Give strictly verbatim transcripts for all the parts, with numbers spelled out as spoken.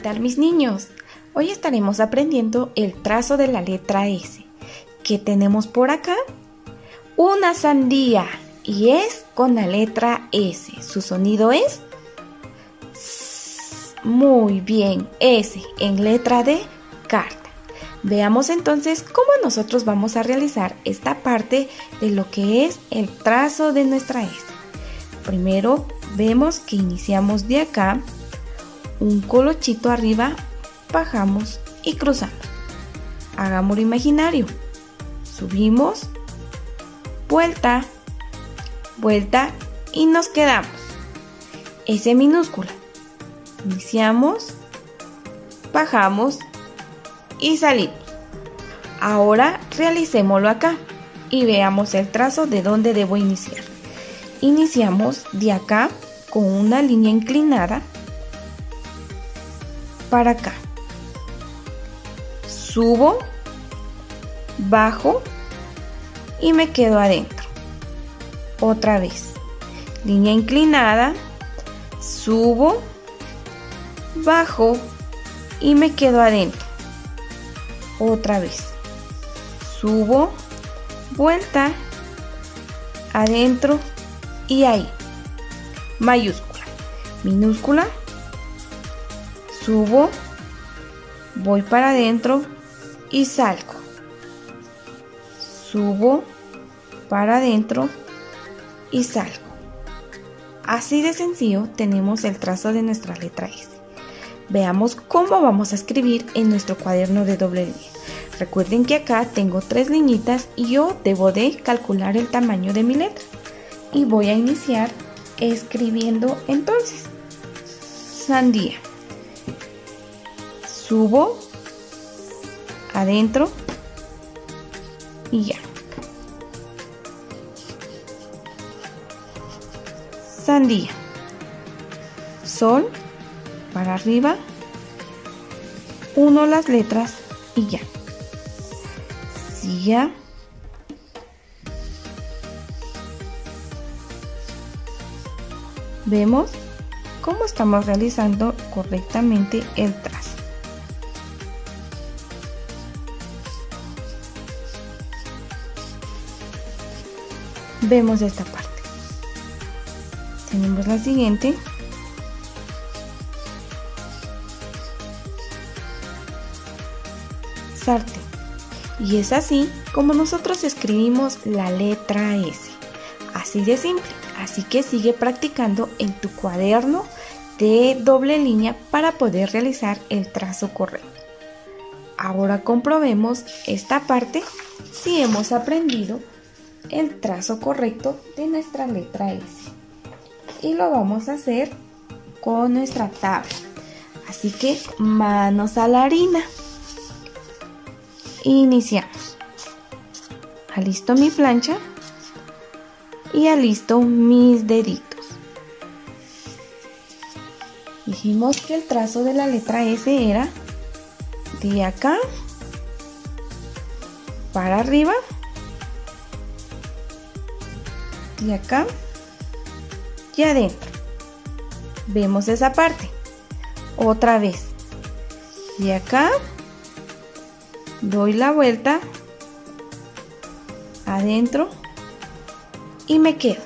tal, mis niños? Hoy estaremos aprendiendo el trazo de la letra S. ¿Qué tenemos por acá? Una sandía y es con la letra S. Su sonido es S. Muy bien, S en letra de carta. Veamos entonces cómo nosotros vamos a realizar esta parte de lo que es el trazo de nuestra S. Primero vemos que iniciamos de acá, un colochito arriba, bajamos y cruzamos. Hagámoslo imaginario. Subimos, vuelta, vuelta y nos quedamos. S minúscula. Iniciamos, bajamos y salimos. Ahora realicémoslo acá y veamos el trazo de dónde debo iniciar. Iniciamos de acá con una línea inclinada para acá. Subo, bajo y me quedo adentro. Otra vez. Línea inclinada, subo, bajo y me quedo adentro. Otra vez. Subo, vuelta, adentro y ahí. Mayúscula, minúscula, subo, voy para adentro y salgo. Subo para adentro y salgo. Así de sencillo tenemos el trazo de nuestra letra S. Veamos cómo vamos a escribir en nuestro cuaderno de doble línea. Recuerden que acá tengo tres liñitas y yo debo de calcular el tamaño de mi letra. Y voy a iniciar escribiendo entonces sandía. Subo, adentro y ya. Sandía. Sol, para arriba, uno las letras y ya. Silla. Vemos cómo estamos realizando correctamente el trazo. Vemos esta parte. Tenemos la siguiente. Sartén. Y es así como nosotros escribimos la letra S. Así de simple. Así que sigue practicando en tu cuaderno de doble línea para poder realizar el trazo correcto. Ahora comprobemos esta parte si hemos aprendido el trazo correcto de nuestra letra S. Y lo vamos a hacer con nuestra tabla. Así que manos a la harina. Iniciamos. Alisto mi plancha y alisto mis deditos. Dijimos que el trazo de la letra S era de acá para arriba, de acá y adentro. Vemos esa parte. Otra vez. De acá doy la vuelta, adentro y me quedo.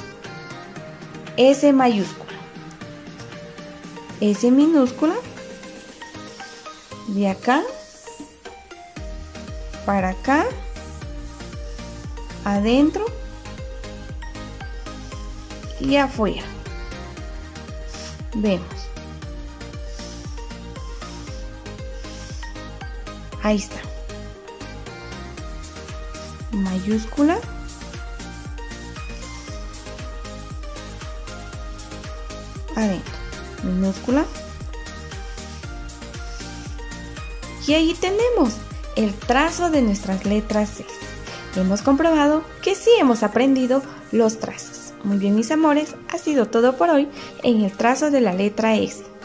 S mayúscula. S minúscula. De acá para acá, adentro y afuera. Vemos. Ahí está. Mayúscula. Adentro. Minúscula. Y ahí tenemos el trazo de nuestras letras S. Hemos comprobado que sí hemos aprendido los trazos. Muy bien, mis amores, ha sido todo por hoy en el trazo de la letra S.